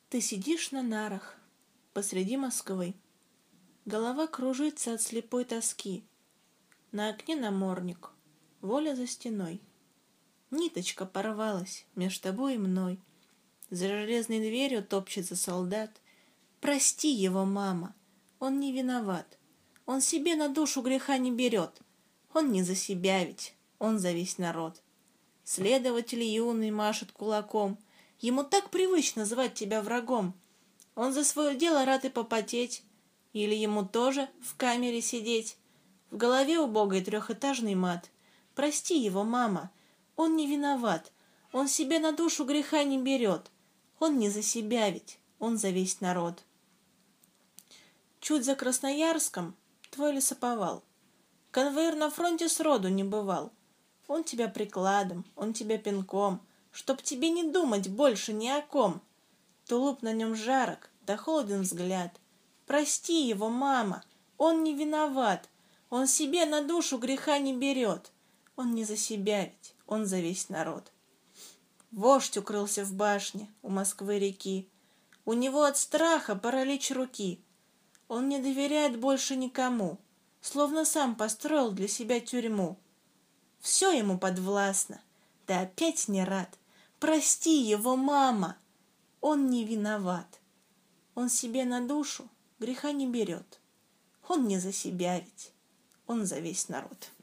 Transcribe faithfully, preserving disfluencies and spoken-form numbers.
Ты сидишь на нарах посреди Москвы. Голова кружится от слепой тоски. На окне намордник, воля за стеной. Ниточка порвалась меж тобой и мной. За железной дверью топчется солдат. Прости его, мама, он не виноват. Он себе на душу греха не берет. Он не за себя ведь, он за весь народ. Следователь юный машет кулаком. Ему так привычно звать тебя врагом. Он за свое дело рад и попотеть. Или ему тоже в камере сидеть. В голове убогой трехэтажный мат. Прости его, мама, он не виноват. Он себе на душу греха не берет. Он не за себя ведь, он за весь народ. Чуть за Красноярском твой лесоповал. Конвоир на фронте сроду не бывал. Он тебя прикладом, он тебя пинком, чтоб тебе не думать больше ни о ком. Тулуп на нем жарок, да холоден взгляд. Прости его, мама, он не виноват. Он себе на душу греха не берет. Он не за себя ведь, он за весь народ. Вождь укрылся в башне у Москвы-реки. У него от страха паралич руки. Он не доверяет больше никому, словно сам построил для себя тюрьму. Все ему подвластно, да опять не рад. Прости его, мама, он не виноват. Он себе на душу греха не берет. Он не за себя ведь, он за весь народ.